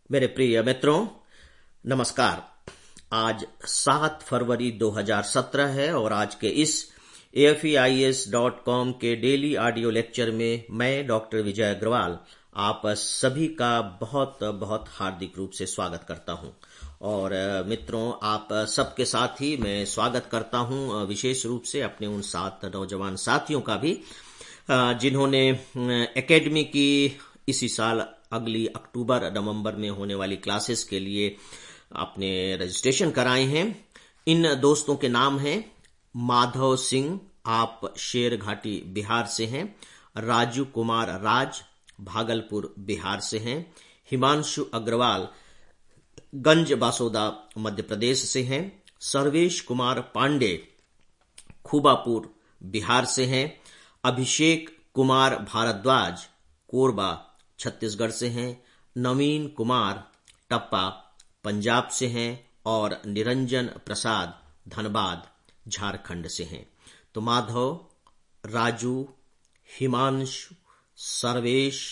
मेरे प्रिय मित्रों, नमस्कार। आज 7 फरवरी 2017 है और आज के इस AFEIS.com के डेली ऑडियो लेक्चर में मैं डॉक्टर विजय अग्रवाल आप सभी का बहुत बहुत हार्दिक रूप से स्वागत करता हूं। और मित्रों, आप सबके साथ ही मैं स्वागत करता हूं विशेष रूप से अपने उन 7 नौजवान साथियों का भी जिन्होंने एकेडमी की इसी साल अगली अक्टूबर नवंबर में होने वाली क्लासेस के लिए अपने रजिस्ट्रेशन कराए हैं। इन दोस्तों के नाम हैं माधव सिंह, आप शेरघाटी बिहार से हैं। राजू कुमार राज भागलपुर बिहार से हैं। हिमांशु अग्रवाल गंज बासोदा मध्य प्रदेश से हैं। सर्वेश कुमार पांडे खुबापुर बिहार से हैं। अभिषेक कुमार भारद्वाज कोरबा छत्तीसगढ़ से हैं। नवीन कुमार टप्पा पंजाब से हैं और निरंजन प्रसाद धनबाद झारखंड से हैं। तो माधव, राजू, हिमांशु, सर्वेश,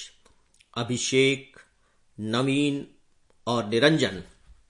अभिषेक, नवीन और निरंजन,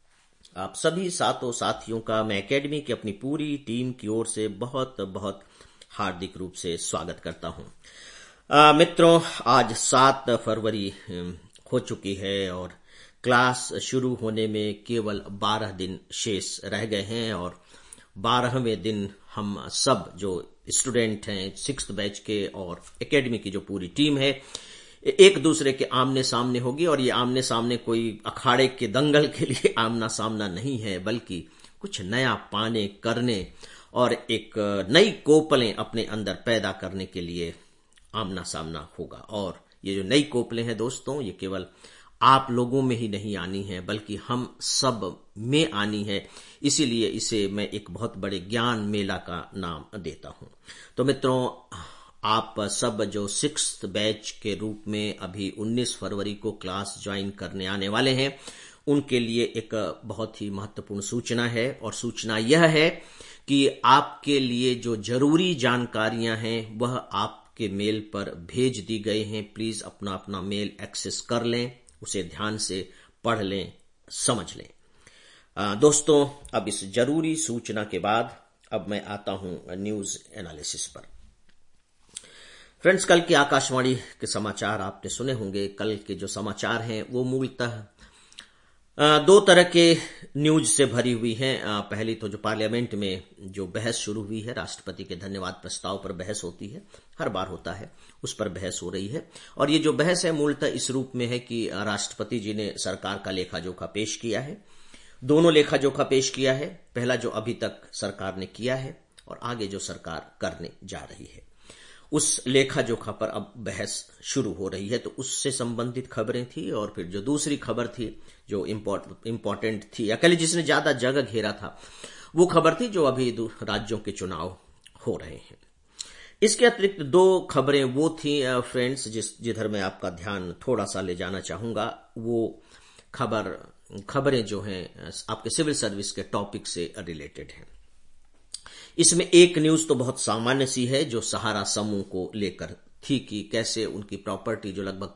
आप सभी सातों साथियों का मैं एकेडमी की अपनी पूरी टीम की ओर से बहुत बहुत हार्दिक रूप से स्वागत करता हूं। मित्रों, आज 7 फरवरी हो चुकी है और क्लास शुरू होने में केवल 12 दिन शेष रह गए हैं और 12वें दिन हम सब जो स्टूडेंट हैं 6th बैच के और एकेडमी की जो पूरी टीम है एक दूसरे के आमने सामने होगी। और ये आमने सामने कोई अखाड़े के दंगल के लिए आमना सामना नहीं है, बल्कि कुछ नया पाने करने और एक नई कोपलें अपने अंदर पैदा करने के लिए आमना सामना होगा। और ये जो नई कोपलें हैं दोस्तों, ये केवल आप लोगों में ही नहीं आनी है, बल्कि हम सब में आनी है। इसीलिए इसे मैं एक बहुत बड़े ज्ञान मेला का नाम देता हूं। तो मित्रों, आप सब जो 6th बैच के रूप में अभी 19 फरवरी को क्लास ज्वाइन करने आने वाले हैं, उनके लिए एक बहुत ही महत्वपूर्ण सूचना है। और सूचना यह है कि आपके लिए जो जरूरी जानकारियां हैं वह आपके मेल पर भेज दी गई हैं। प्लीज अपना अपना मेल एक्सेस कर लें, उसे ध्यान से पढ़ लें, समझ लें। दोस्तों, अब इस जरूरी सूचना के बाद अब मैं आता हूं न्यूज एनालिसिस पर। फ्रेंड्स, कल के आकाशवाणी के समाचार आपने सुने होंगे। कल के जो समाचार हैं वो मूलतः 2 तरह के न्यूज से भरी हुई हैं। पहली तो जो पार्लियामेंट में जो बहस शुरू हुई है, राष्ट्रपति के धन्यवाद प्रस्ताव पर बहस होती है, हर बार होता है, उस पर बहस हो रही है। और ये जो बहस है मूलतः इस रूप में है कि राष्ट्रपति जी ने सरकार का लेखा जोखा पेश किया है। दोनों लेखा जोखा पेश किया है, पहला जो अभी तक सरकार ने किया है और आगे जो सरकार करने जा रही है, उस लेखा जोखा पर अब बहस शुरू हो रही है। तो उससे संबंधित खबरें थी। और फिर जो दूसरी खबर थी जो इम्पोर्टेंट थी, अकेले जिसने ज्यादा जगह घेरा था, वो खबर थी जो अभी राज्यों के चुनाव हो रहे हैं। इसके अतिरिक्त 2 खबरें वो थी फ्रेंड्स जिधर मैं आपका ध्यान थोड़ा सा ले जाना चाहूंगा। वो खबरें जो हैं आपके सिविल सर्विस के टॉपिक से रिलेटेड हैं। इसमें एक न्यूज तो बहुत सामान्य सी है जो सहारा समूह को लेकर थी कि कैसे उनकी प्रॉपर्टी जो लगभग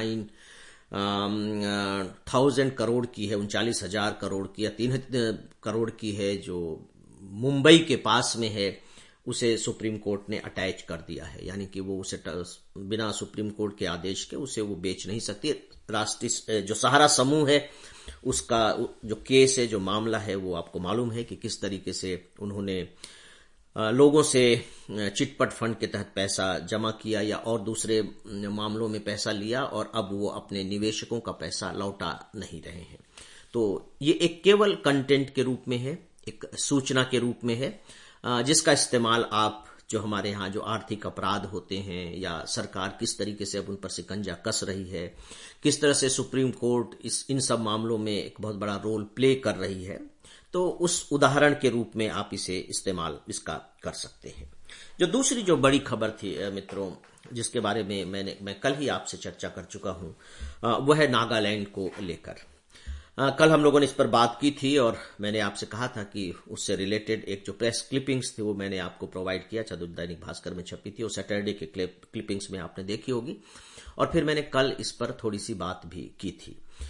39,000 करोड़ की है, 39,000 करोड़ की या 3 करोड़ की है, जो मुंबई के पास में है, उसे सुप्रीम कोर्ट ने अटैच कर दिया है। यानी कि वो उसे बिना सुप्रीम कोर्ट के आदेश के उसे वो बेच नहीं सकती। राष्ट्रीय जो सहारा समूह है उसका जो केस है, जो मामला है, वो आपको मालूम है कि किस तरीके से उन्होंने लोगों से चिटपट फंड के तहत पैसा जमा किया या और दूसरे मामलों में पैसा लिया और अब वो अपने निवेशकों का पैसा लौटा नहीं रहे हैं। तो ये एक केवल कंटेंट के रूप में है, एक सूचना के रूप में है, जिसका इस्तेमाल आप जो हमारे यहाँ जो आर्थिक अपराध होते हैं या सरकार किस तरीके से अब उन पर शिकंजा कस रही है, किस तरह से सुप्रीम कोर्ट इन सब मामलों में एक बहुत बड़ा रोल प्ले कर रही है, तो उस उदाहरण के रूप में आप इसे इस्तेमाल इसका कर सकते हैं। जो दूसरी जो बड़ी खबर थी मित्रों, जिसके बारे में मैं कल ही आपसे चर्चा कर चुका हूं, वह है नागालैंड को लेकर। कल हम लोगों ने इस पर बात की थी और मैंने आपसे कहा था कि उससे रिलेटेड एक जो प्रेस क्लिपिंग्स थी वो मैंने आपको प्रोवाइड किया, दैनिक भास्कर में छपी थी और सैटरडे के क्लिपिंग्स में आपने देखी होगी। और फिर मैंने कल इस पर थोड़ी सी बात भी की थी।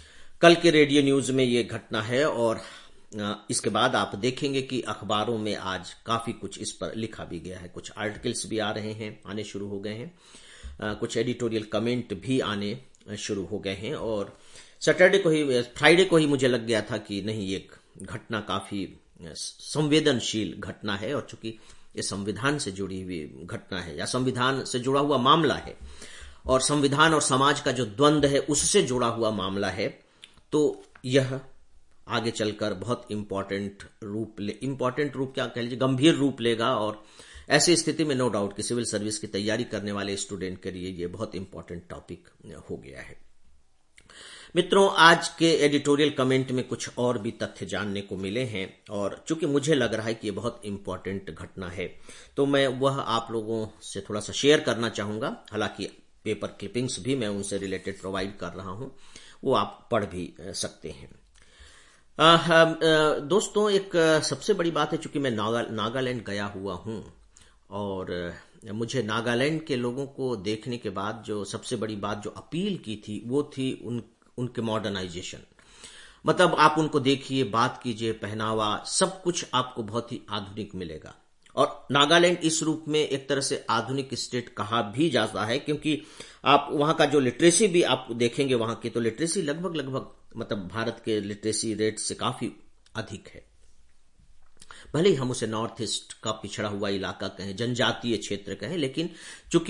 कल के रेडियो न्यूज में ये घटना है और इसके बाद आप देखेंगे कि अखबारों में आज काफी कुछ इस पर लिखा भी गया है। कुछ आर्टिकल्स भी आ रहे हैं, आने शुरू हो गए हैं, कुछ एडिटोरियल कमेंट भी आने शुरू हो गए हैं। और फ्राइडे को ही मुझे लग गया था कि नहीं, ये घटना काफी संवेदनशील घटना है और चूंकि ये संविधान से जुड़ी हुई घटना है या संविधान से जुड़ा हुआ मामला है और संविधान और समाज का जो द्वंद्व है उससे जुड़ा हुआ मामला है, तो यह आगे चलकर बहुत इंपॉर्टेंट रूप क्या कह लीजिए, गंभीर रूप लेगा। और ऐसी स्थिति में नो डाउट कि सिविल सर्विस की तैयारी करने वाले स्टूडेंट के लिए यह बहुत इंपॉर्टेंट टॉपिक हो गया है। मित्रों, आज के एडिटोरियल कमेंट में कुछ और भी तथ्य जानने को मिले हैं और चूंकि मुझे लग रहा है कि ये बहुत इंपॉर्टेंट घटना है तो मैं वह आप लोगों से थोड़ा सा शेयर करना चाहूंगा। हालांकि पेपर क्लिपिंग्स भी मैं उनसे रिलेटेड प्रोवाइड कर रहा हूं, वो आप पढ़ भी सकते हैं। दोस्तों, एक सबसे बड़ी बात है, चूंकि मैं नागालैंड गया हुआ हूं और मुझे नागालैंड के लोगों को देखने के बाद जो सबसे बड़ी बात जो अपील की थी वो थी उनके मॉडर्नाइजेशन। मतलब आप उनको देखिए, बात कीजिए, पहनावा, सब कुछ आपको बहुत ही आधुनिक मिलेगा। और नागालैंड इस रूप में एक तरह से आधुनिक स्टेट कहा भी जाता है क्योंकि आप वहां का जो लिटरेसी भी आप देखेंगे, वहां की तो लिटरेसी लगभग मतलब भारत के लिटरेसी रेट से काफी अधिक है। भले ही हम उसे नॉर्थ ईस्ट का पिछड़ा हुआ इलाका कहें, जनजातीय क्षेत्र कहें, लेकिन चूंकि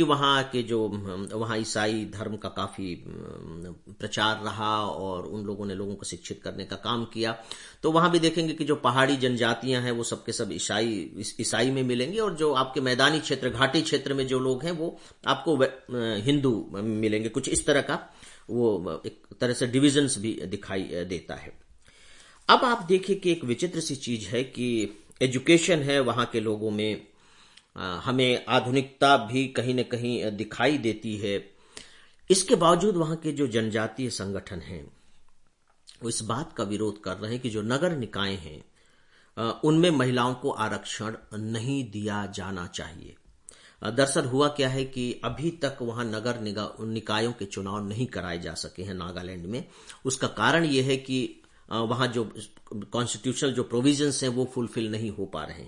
वहां ईसाई धर्म का काफी प्रचार रहा और उन लोगों ने लोगों को शिक्षित करने का काम किया, तो वहां भी देखेंगे कि जो पहाड़ी जनजातियां हैं वो सबके सब ईसाई में मिलेंगे और जो आपके मैदानी क्षेत्र, घाटी क्षेत्र में जो लोग हैं वो आपको हिंदू मिलेंगे। कुछ इस तरह का वो एक तरह से डिविजन्स भी दिखाई देता है। अब आप देखिए कि एक विचित्र सी चीज है कि एजुकेशन है वहां के लोगों में, हमें आधुनिकता भी कहीं न कहीं दिखाई देती है। इसके बावजूद वहां के जो जनजातीय संगठन हैं वो इस बात का विरोध कर रहे हैं कि जो नगर निकाय हैं उनमें महिलाओं को आरक्षण नहीं दिया जाना चाहिए। दरअसल हुआ क्या है कि अभी तक वहां नगर निकायों के चुनाव नहीं कराए जा सके हैं नागालैंड में। उसका कारण यह है कि वहां जो कॉन्स्टिट्यूशनल जो प्रोविजंस हैं वो फुलफिल नहीं हो पा रहे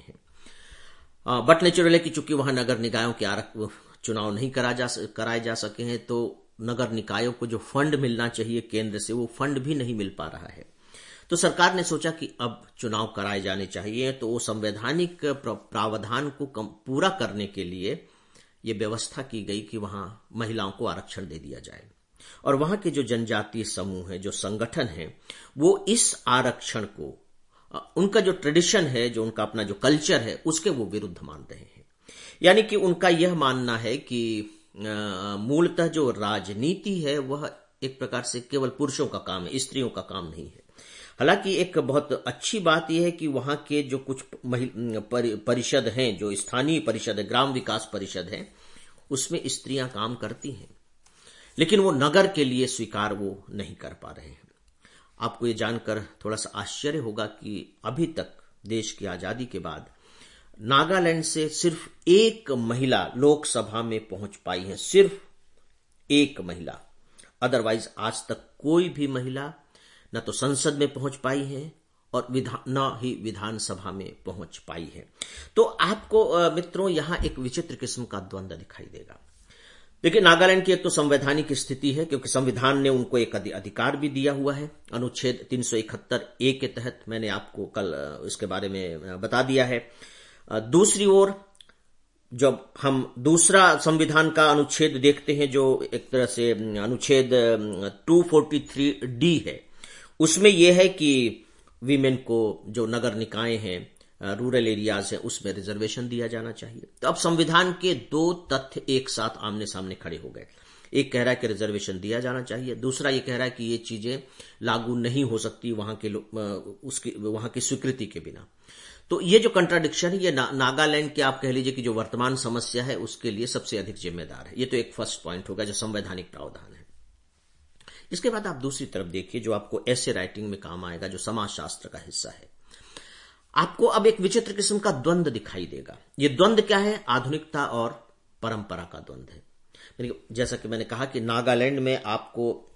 हैं। बट नेचुरल है कि चूंकि वहां नगर निकायों के चुनाव नहीं कराए जा सके हैं तो नगर निकायों को जो फंड मिलना चाहिए केंद्र से वो फंड भी नहीं मिल पा रहा है। तो सरकार ने सोचा कि अब चुनाव कराए जाने चाहिए, तो वो संवैधानिक प्रावधान को पूरा करने के लिए ये व्यवस्था की गई कि वहां महिलाओं को आरक्षण दे दिया जाए। और वहां के जो जनजातीय समूह है, जो संगठन है, वो इस आरक्षण को उनका जो ट्रेडिशन है, जो उनका अपना जो कल्चर है, उसके वो विरुद्ध मान रहे हैं। यानी कि उनका यह मानना है कि मूलतः जो राजनीति है वह एक प्रकार से केवल पुरुषों का काम है, स्त्रियों का काम नहीं है। हालांकि एक बहुत अच्छी बात यह है कि वहां के जो कुछ परिषद हैं, जो स्थानीय परिषद है, ग्राम विकास परिषद है, उसमें स्त्रियां काम करती हैं, लेकिन वो नगर के लिए स्वीकार वो नहीं कर पा रहे हैं। आपको ये जानकर थोड़ा सा आश्चर्य होगा कि अभी तक देश की आजादी के बाद नागालैंड से सिर्फ एक महिला लोकसभा में पहुंच पाई है, सिर्फ एक महिला। अदरवाइज आज तक कोई भी महिला न तो संसद में पहुंच पाई है और न ही विधानसभा में पहुंच पाई है। तो आपको मित्रों यहां एक विचित्र किस्म का द्वंद्व दिखाई देगा। देखिए, नागालैंड की एक तो संवैधानिक स्थिति है क्योंकि संविधान ने उनको एक अधिकार भी दिया हुआ है। अनुच्छेद 371A के तहत मैंने आपको कल इसके बारे में बता दिया है। दूसरी ओर जब हम दूसरा संविधान का अनुच्छेद देखते हैं, जो एक तरह से अनुच्छेद 243D है, उसमें यह है कि वीमेन को जो नगर निकाय हैं, रूरल एरियाज है, उसमें रिजर्वेशन दिया जाना चाहिए। तो अब संविधान के दो तथ्य एक साथ आमने सामने खड़े हो गए। एक कह रहा है कि रिजर्वेशन दिया जाना चाहिए, दूसरा ये कह रहा है कि ये चीजें लागू नहीं हो सकती वहां की स्वीकृति के बिना। तो ये जो कंट्राडिक्शन है, ये नागालैंड के आप कह लीजिए कि जो वर्तमान समस्या है उसके लिए सबसे अधिक जिम्मेदार है। ये तो एक फर्स्ट पॉइंट होगा जो संवैधानिक प्रावधान है। इसके बाद आप दूसरी तरफ देखिए जो आपको ऐसे राइटिंग में काम आएगा, जो समाजशास्त्र का हिस्सा है। आपको अब एक विचित्र किस्म का द्वंद्व दिखाई देगा। ये द्वंद्व क्या है? आधुनिकता और परंपरा का द्वंद्व है। जैसा कि मैंने कहा कि नागालैंड में आपको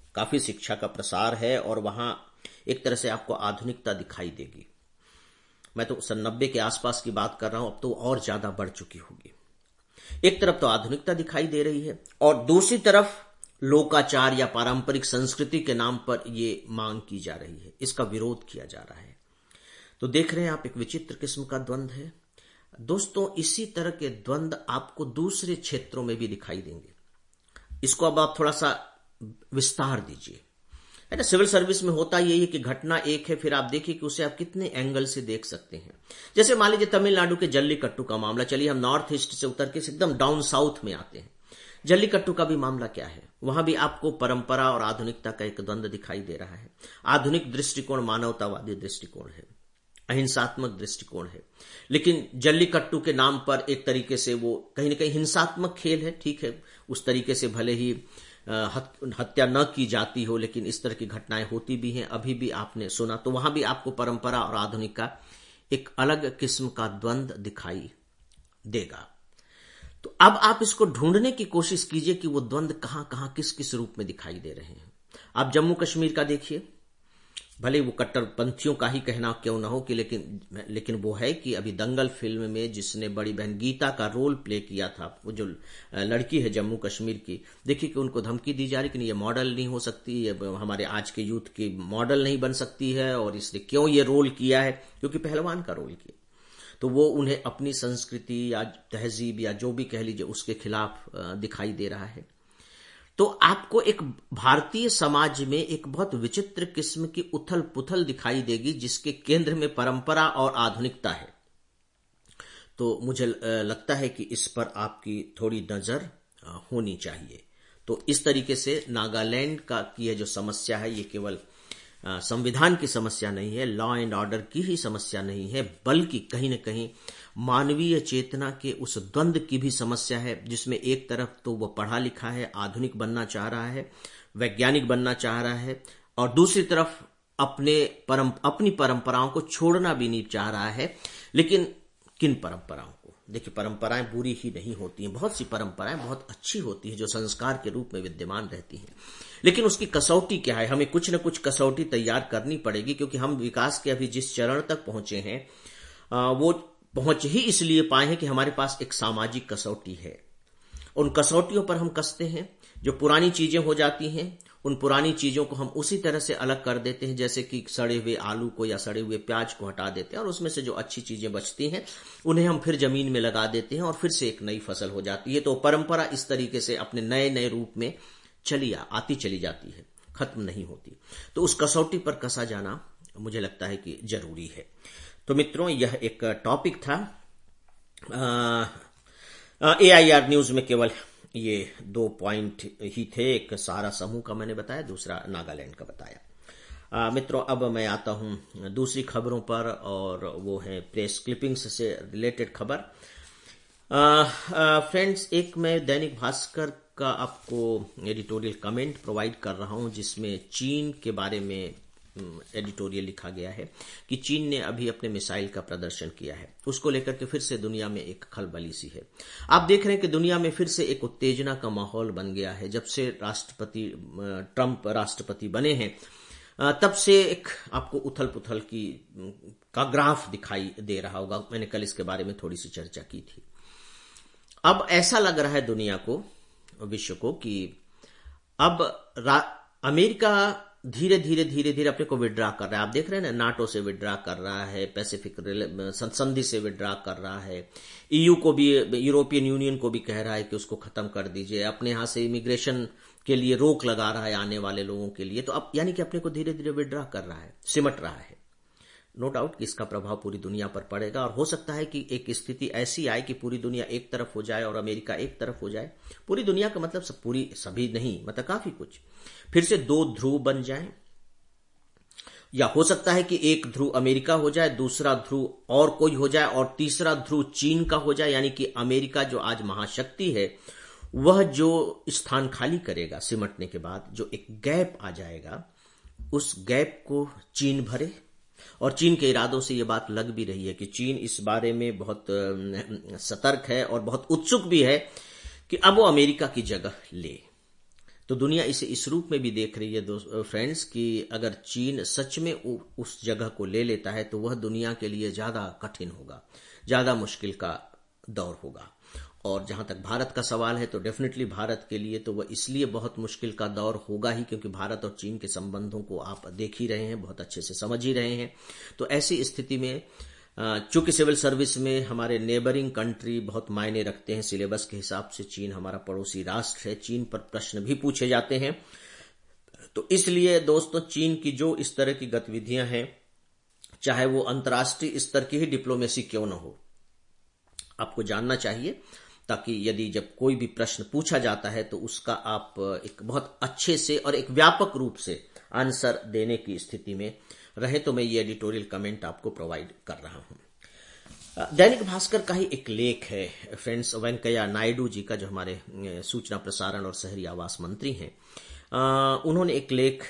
काफी शिक्षा का प्रसार है और वहां एक तरह से आपको आधुनिकता दिखाई देगी। मैं तो 90 के आसपास की बात कर रहा हूं, अब तो और ज्यादा बढ़ चुकी होगी। एक तरफ तो आधुनिकता दिखाई दे रही है और दूसरी तरफ लोकाचार या पारंपरिक संस्कृति के नाम पर यह मांग की जा रही है, इसका विरोध किया जा रहा है। तो देख रहे हैं आप, एक विचित्र किस्म का द्वंद्व है। दोस्तों, इसी तरह के द्वंद्व आपको दूसरे क्षेत्रों में भी दिखाई देंगे। इसको अब आप थोड़ा सा विस्तार दीजिए, है ना। सिविल सर्विस में होता यही है कि घटना एक है, फिर आप देखिए कि उसे आप कितने एंगल से देख सकते हैं। जैसे मान लीजिए तमिलनाडु के जल्लीकट्टू का मामला, चलिए हम नॉर्थ ईस्ट से उतर के एकदम डाउन साउथ में आते हैं। जल्लीकट्टू का भी मामला क्या है, वहां भी आपको परंपरा और आधुनिकता का एक द्वंद्व दिखाई दे रहा है। आधुनिक दृष्टिकोण मानवतावादी दृष्टिकोण है, अहिंसात्मक दृष्टिकोण है, लेकिन जल्लीकट्टू के नाम पर एक तरीके से वो कहीं न कहीं हिंसात्मक खेल है। ठीक है, उस तरीके से भले ही हत्या न की जाती हो, लेकिन इस तरह की घटनाएं होती भी हैं, अभी भी आपने सुना। तो वहां भी आपको परंपरा और आधुनिक का एक अलग किस्म का द्वंद्व दिखाई देगा। तो अब आप इसको ढूंढने की कोशिश कीजिए कि वो द्वंद्व कहां कहां किस किस रूप में दिखाई दे रहे हैं। आप जम्मू कश्मीर का देखिए, भले वो कट्टरपंथियों का ही कहना क्यों ना हो कि लेकिन वो है कि अभी दंगल फिल्म में जिसने बड़ी बहन गीता का रोल प्ले किया था, वो जो लड़की है जम्मू कश्मीर की, देखिए कि उनको धमकी दी जा रही कि ये मॉडल नहीं हो सकती, ये हमारे आज के यूथ की मॉडल नहीं बन सकती है। और इसने क्यों ये रोल किया है, क्योंकि पहलवान का रोल किया। तो वो उन्हें अपनी संस्कृति या तहजीब या जो भी कह लीजिए उसके खिलाफ दिखाई दे रहा है। तो आपको एक भारतीय समाज में एक बहुत विचित्र किस्म की उथल पुथल दिखाई देगी, जिसके केंद्र में परंपरा और आधुनिकता है। तो मुझे लगता है कि इस पर आपकी थोड़ी नजर होनी चाहिए। तो इस तरीके से नागालैंड का की यह जो समस्या है, ये केवल संविधान की समस्या नहीं है, लॉ एंड ऑर्डर की ही समस्या नहीं है, बल्कि कहीं न कहीं मानवीय चेतना के उस द्वंद्व की भी समस्या है, जिसमें एक तरफ तो वो पढ़ा लिखा है, आधुनिक बनना चाह रहा है, वैज्ञानिक बनना चाह रहा है, और दूसरी तरफ अपनी परंपराओं को छोड़ना भी नहीं चाह रहा है। लेकिन किन परंपराओं को? देखिए, परंपराएं बुरी ही नहीं होती हैं, बहुत सी परंपराएं बहुत अच्छी होती हैं जो संस्कार के रूप में विद्यमान रहती हैं। लेकिन उसकी कसौटी क्या है? हमें कुछ न कुछ कसौटी तैयार करनी पड़ेगी, क्योंकि हम विकास के अभी जिस चरण तक पहुंचे हैं वो पहुंच ही इसलिए पाए हैं कि हमारे पास एक सामाजिक कसौटी है। उन कसौटियों पर हम कसते हैं, जो पुरानी चीजें हो जाती हैं उन पुरानी चीजों को हम उसी तरह से अलग कर देते हैं, जैसे कि सड़े हुए आलू को या सड़े हुए प्याज को हटा देते हैं, और उसमें से जो अच्छी चीजें बचती हैं उन्हें हम फिर जमीन में लगा देते हैं और फिर से एक नई फसल हो जाती है। तो परंपरा इस तरीके से अपने नए नए रूप में आती चली जाती है, खत्म नहीं होती। तो उस कसौटी पर कसा जाना मुझे लगता है कि जरूरी है। तो मित्रों, यह एक टॉपिक था। AIR न्यूज में केवल ये 2 पॉइंट ही थे। एक सहारा समूह का मैंने बताया, दूसरा नागालैंड का बताया। मित्रों, अब मैं आता हूं दूसरी खबरों पर, और वो है प्रेस क्लिपिंग्स से रिलेटेड खबर। फ्रेंड्स, एक मैं दैनिक भास्कर का आपको एडिटोरियल कमेंट प्रोवाइड कर रहा हूं, जिसमें चीन के बारे में एडिटोरियल लिखा गया है कि चीन ने अभी अपने मिसाइल का प्रदर्शन किया है। उसको लेकर के फिर से दुनिया में एक खलबली सी है। आप देख रहे हैं कि दुनिया में फिर से एक उत्तेजना का माहौल बन गया है। जब से राष्ट्रपति ट्रंप राष्ट्रपति बने हैं, तब से एक आपको उथल पुथल का ग्राफ दिखाई दे रहा होगा। मैंने कल इसके बारे में थोड़ी सी चर्चा की थी। अब ऐसा लग रहा है दुनिया को, विश्व को, कि अब अमेरिका धीरे धीरे अपने को विड्रा कर रहा है। आप देख रहे हैं ना, नाटो से विड्रा कर रहा है, पैसिफिक संधि से विड्रा कर रहा है, EU को भी, यूरोपियन यूनियन को भी कह रहा है कि उसको खत्म कर दीजिए, अपने यहां से इमिग्रेशन के लिए रोक लगा रहा है आने वाले लोगों के लिए। तो अब यानी कि अपने को धीरे धीरे विड्रा कर रहा है, सिमट रहा है। नो डाउट कि इसका प्रभाव पूरी दुनिया पर पड़ेगा, और हो सकता है कि एक स्थिति ऐसी आए कि पूरी दुनिया एक तरफ हो जाए और अमेरिका एक तरफ हो जाए। पूरी दुनिया का मतलब सभी नहीं, मतलब काफी कुछ, फिर से 2 ध्रुव बन जाएं, या हो सकता है कि एक ध्रुव अमेरिका हो जाए, दूसरा ध्रुव और कोई हो जाए, और तीसरा ध्रुव चीन का हो जाए। यानी कि अमेरिका जो आज महाशक्ति है, वह जो स्थान खाली करेगा सिमटने के बाद, जो एक गैप आ जाएगा, उस गैप को चीन भरे। और चीन के इरादों से यह बात लग भी रही है कि चीन इस बारे में बहुत सतर्क है और बहुत उत्सुक भी है कि अब वो अमेरिका की जगह ले। तो दुनिया इसे इस रूप में भी देख रही है दोस्त फ्रेंड्स कि अगर चीन सच में उस जगह को ले लेता है तो वह दुनिया के लिए ज्यादा कठिन होगा, ज्यादा मुश्किल का दौर होगा। और जहां तक भारत का सवाल है तो डेफिनेटली भारत के लिए तो वह इसलिए बहुत मुश्किल का दौर होगा ही क्योंकि भारत और चीन के संबंधों को आप देख ही रहे हैं, बहुत अच्छे से समझ ही रहे हैं। तो ऐसी स्थिति में चूंकि सिविल सर्विस में हमारे नेबरिंग कंट्री बहुत मायने रखते हैं, सिलेबस के हिसाब से चीन हमारा पड़ोसी राष्ट्र है, चीन पर प्रश्न भी पूछे जाते हैं। तो इसलिए दोस्तों चीन की जो इस तरह की गतिविधियां हैं, चाहे वो अंतर्राष्ट्रीय स्तर की ही डिप्लोमेसी क्यों न हो, आपको जानना चाहिए, ताकि यदि जब कोई भी प्रश्न पूछा जाता है तो उसका आप एक बहुत अच्छे से और एक व्यापक रूप से आंसर देने की स्थिति में रहे। तो मैं ये एडिटोरियल कमेंट आपको प्रोवाइड कर रहा हूं। दैनिक भास्कर का ही एक लेख है फ्रेंड्स, वेंकैया नायडू जी का, जो हमारे सूचना प्रसारण और शहरी आवास मंत्री हैं, उन्होंने एक लेख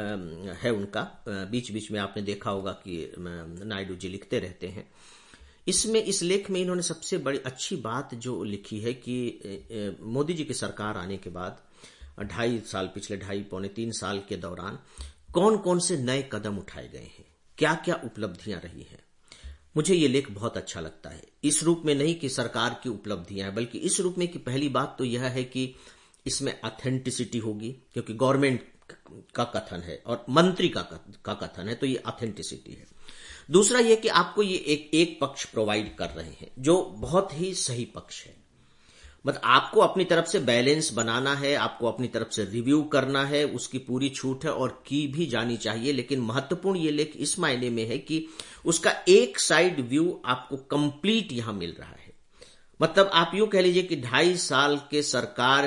है उनका, बीच बीच में आपने देखा होगा कि नायडू जी लिखते रहते हैं। इसमें इस लेख में इन्होंने सबसे बड़ी अच्छी बात जो लिखी है कि मोदी जी की सरकार आने के बाद 2.5 साल, पिछले 2.5 पौने 3 साल के दौरान कौन कौन से नए कदम उठाए गए हैं, क्या क्या उपलब्धियां रही हैं। मुझे ये लेख बहुत अच्छा लगता है, इस रूप में नहीं कि सरकार की उपलब्धियां हैं, बल्कि इस रूप में कि पहली बात तो यह है कि इसमें ऑथेंटिसिटी होगी, क्योंकि गवर्नमेंट का कथन है और मंत्री का कथन है, तो ये ऑथेंटिसिटी है। दूसरा यह कि आपको ये एक पक्ष प्रोवाइड कर रहे हैं जो बहुत ही सही पक्ष है। मतलब आपको अपनी तरफ से बैलेंस बनाना है, आपको अपनी तरफ से रिव्यू करना है, उसकी पूरी छूट है और की भी जानी चाहिए। लेकिन महत्वपूर्ण ये लेख इस मायने में है कि उसका एक साइड व्यू आपको कंप्लीट यहां मिल रहा है। मतलब आप यूं कह लीजिए कि 2.5 साल के सरकार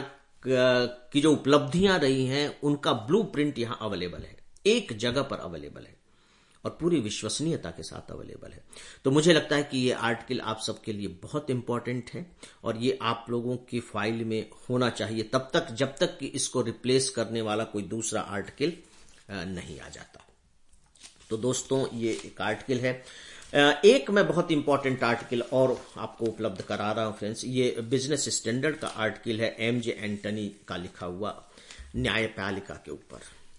की जो उपलब्धियां रही हैं उनका ब्लूप्रिंट यहां अवेलेबल है, एक जगह पर अवेलेबल है और पूरी विश्वसनीयता के साथ अवेलेबल है। तो मुझे लगता है कि ये आर्टिकल आप सबके लिए बहुत इंपॉर्टेंट है और ये आप लोगों की फाइल में होना चाहिए तब तक जब तक कि इसको रिप्लेस करने वाला कोई दूसरा आर्टिकल नहीं आ जाता। तो दोस्तों ये एक आर्टिकल है। एक मैं बहुत इंपॉर्टेंट आर्टिकल और आपको उपलब्ध करा रहा हूं फ्रेंड्स, ये बिजनेस स्टैंडर्ड का आर्टिकल है, एमजे एंटनी का लिखा हुआ, न्यायपालिका के ऊपर।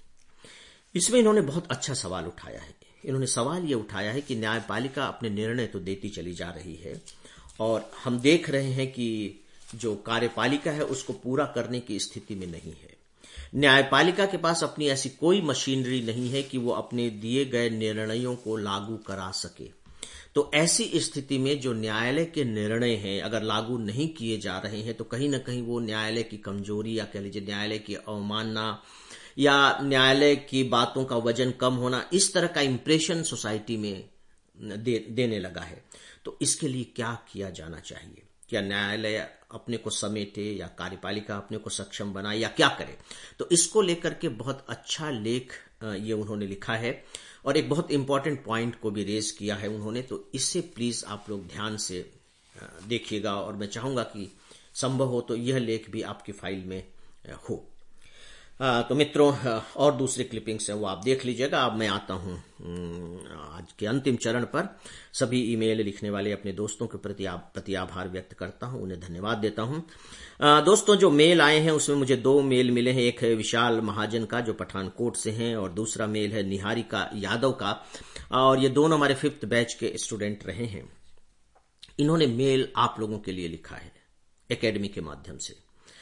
इसमें इन्होंने बहुत अच्छा सवाल उठाया है। इन्होंने सवाल ये उठाया है कि न्यायपालिका अपने निर्णय तो देती चली जा रही है और हम देख रहे हैं कि जो कार्यपालिका है उसको पूरा करने की स्थिति में नहीं है। न्यायपालिका के पास अपनी ऐसी कोई मशीनरी नहीं है कि वो अपने दिए गए निर्णयों को लागू करा सके। तो ऐसी स्थिति में जो न्यायालय के निर्णय हैं अगर लागू नहीं किए जा रहे हैं तो कहीं ना कहीं वो न्यायालय की कमजोरी या कह लीजिए न्यायालय की अवमानना या न्यायालय की बातों का वजन कम होना, इस तरह का इंप्रेशन सोसाइटी में देने लगा है। तो इसके लिए क्या किया जाना चाहिए? क्या न्यायालय अपने को समेटे या कार्यपालिका अपने को सक्षम बनाए या क्या करे? तो इसको लेकर के बहुत अच्छा लेख ये उन्होंने लिखा है और एक बहुत इंपॉर्टेंट पॉइंट को भी रेज किया है उन्होंने। तो इससे प्लीज आप लोग ध्यान से देखिएगा और मैं चाहूंगा कि संभव हो तो यह लेख भी आपकी फाइल में हो। तो मित्रों और दूसरे क्लिपिंग्स हैं वो आप देख लीजिएगा। अब मैं आता हूं आज के अंतिम चरण पर। सभी ईमेल लिखने वाले अपने दोस्तों के प्रति आभार व्यक्त करता हूं, उन्हें धन्यवाद देता हूं। दोस्तों जो मेल आए हैं उसमें मुझे 2 मेल मिले हैं। एक है विशाल महाजन का जो पठानकोट से हैं और दूसरा मेल है निहारिका यादव का और ये दोनों हमारे 5th बैच के स्टूडेंट रहे हैं। इन्होंने मेल आप लोगों के लिए लिखा है एकेडमी के माध्यम से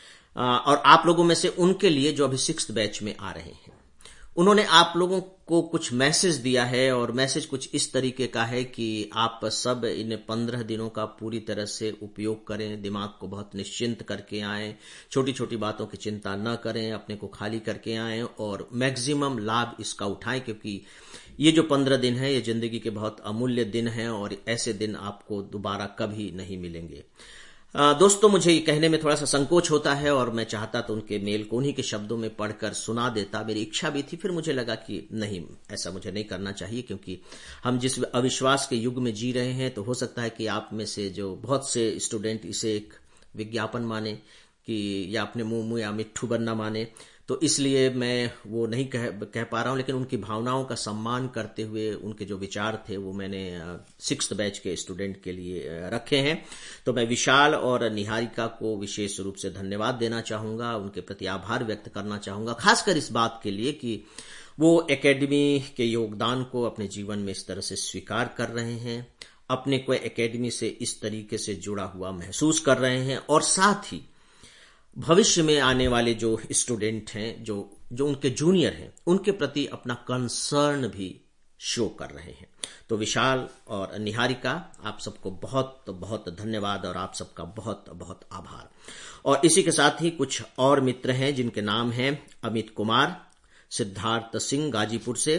और आप लोगों में से उनके लिए जो अभी 6th बैच में आ रहे हैं। उन्होंने आप लोगों को कुछ मैसेज दिया है और मैसेज कुछ इस तरीके का है कि आप सब इन 15 दिनों का पूरी तरह से उपयोग करें, दिमाग को बहुत निश्चिंत करके आएं, छोटी छोटी बातों की चिंता न करें, अपने को खाली करके आएं और मैक्सिमम लाभ इसका उठाएं क्योंकि ये जो 15 दिन है ये जिंदगी के बहुत अमूल्य दिन हैं और ऐसे दिन आपको दोबारा कभी नहीं मिलेंगे। दोस्तों मुझे ये कहने में थोड़ा सा संकोच होता है और मैं चाहता तो उनके मेल को उन्हीं के शब्दों में पढ़कर सुना देता, मेरी इच्छा भी थी, फिर मुझे लगा कि नहीं, ऐसा मुझे नहीं करना चाहिए क्योंकि हम जिस अविश्वास के युग में जी रहे हैं तो हो सकता है कि आप में से जो बहुत से स्टूडेंट इसे एक विज्ञापन माने कि या अपने मुंह या मिट्ठू बनना माने। तो इसलिए मैं वो नहीं कह पा रहा हूं, लेकिन उनकी भावनाओं का सम्मान करते हुए उनके जो विचार थे वो मैंने 6th बैच के स्टूडेंट के लिए रखे हैं। तो मैं विशाल और निहारिका को विशेष रूप से धन्यवाद देना चाहूंगा, उनके प्रति आभार व्यक्त करना चाहूंगा, खासकर इस बात के लिए कि वो एकेडमी के योगदान को अपने जीवन में इस तरह से स्वीकार कर रहे हैं, अपने को एकेडमी से इस तरीके से जुड़ा हुआ महसूस कर रहे हैं, और साथ ही भविष्य में आने वाले जो स्टूडेंट हैं, जो उनके जूनियर हैं, उनके प्रति अपना कंसर्न भी शो कर रहे हैं। तो विशाल और निहारिका, आप सबको बहुत बहुत धन्यवाद और आप सबका बहुत बहुत आभार। और इसी के साथ ही कुछ और मित्र हैं जिनके नाम हैं अमित कुमार, सिद्धार्थ सिंह गाजीपुर से,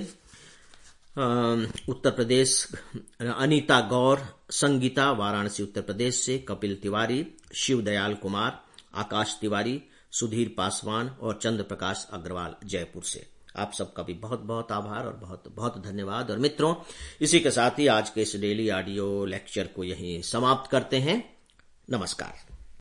उत्तर प्रदेश, अनीता गौर, संगीता वाराणसी उत्तर प्रदेश से, कपिल तिवारी, शिवदयाल कुमार, आकाश तिवारी, सुधीर पासवान और चंद्र प्रकाश अग्रवाल जयपुर से। आप सबका भी बहुत बहुत आभार और बहुत बहुत धन्यवाद। और मित्रों, इसी के साथ ही आज के इस डेली ऑडियो लेक्चर को यहीं समाप्त करते हैं। नमस्कार।